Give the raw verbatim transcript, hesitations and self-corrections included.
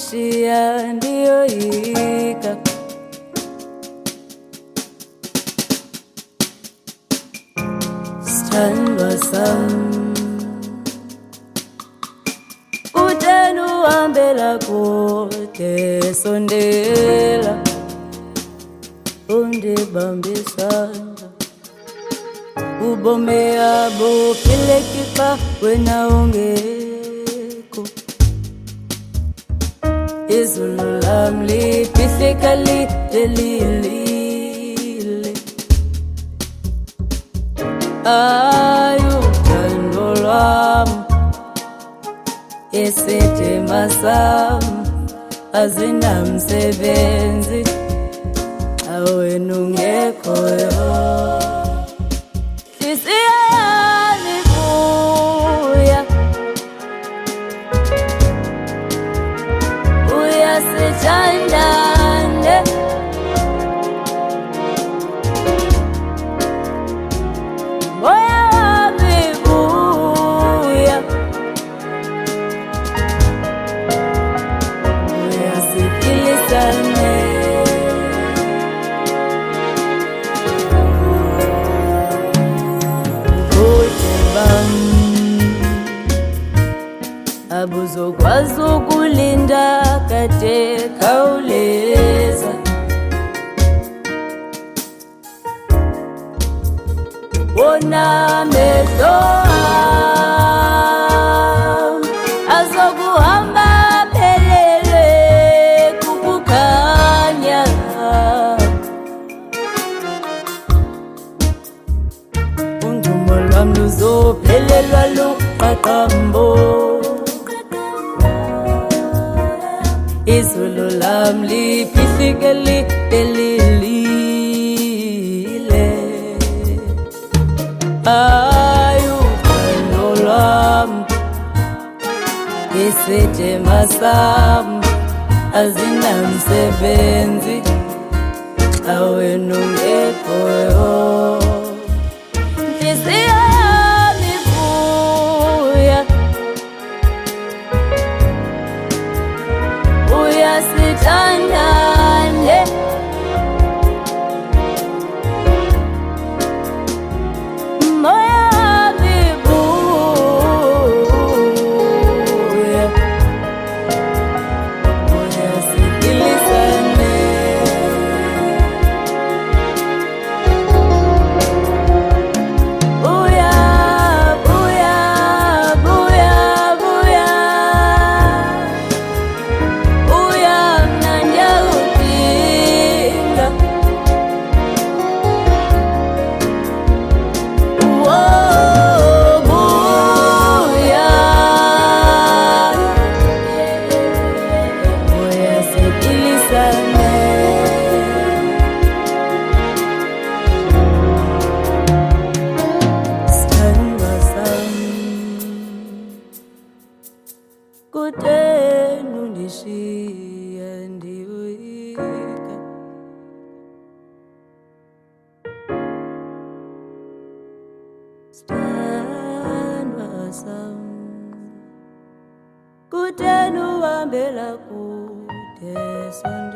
nundishia ndiyoyika. Sithandwa sami, kuteni uhambela kude, sondela undibambe isandla. Ubomi yabo philekisa wena ungekho. Izulu lami liphithika lilile. Ayu uthando lwami, isidima sami azinamsebenzi xa wena ungekhoyo. Sithandane, moya wami buya, buya sikilisane. Ubude bami abuzokwazi ukulinda kade khawuleza. Wona amehlo ami azokuhamba aphelele kukukhanya. Undumo lwami luzophelelwa luqaqambo. Izulu lami liphithike lilile. Ayu uthando lwami, isidima sami azinamsebenzi xa wena ungekhoyo. Nhliziyo yami buya, buya sithandane. Moya wami buya, buya sikilisane. Buya, buya, buya, buya, buya mnandi udinga. Oh, buya, buya sikilisane. Sithandwa sami, kuteni undishiya ndiyoyika. Sithandwa sami, kuteni uhambela kude, sondela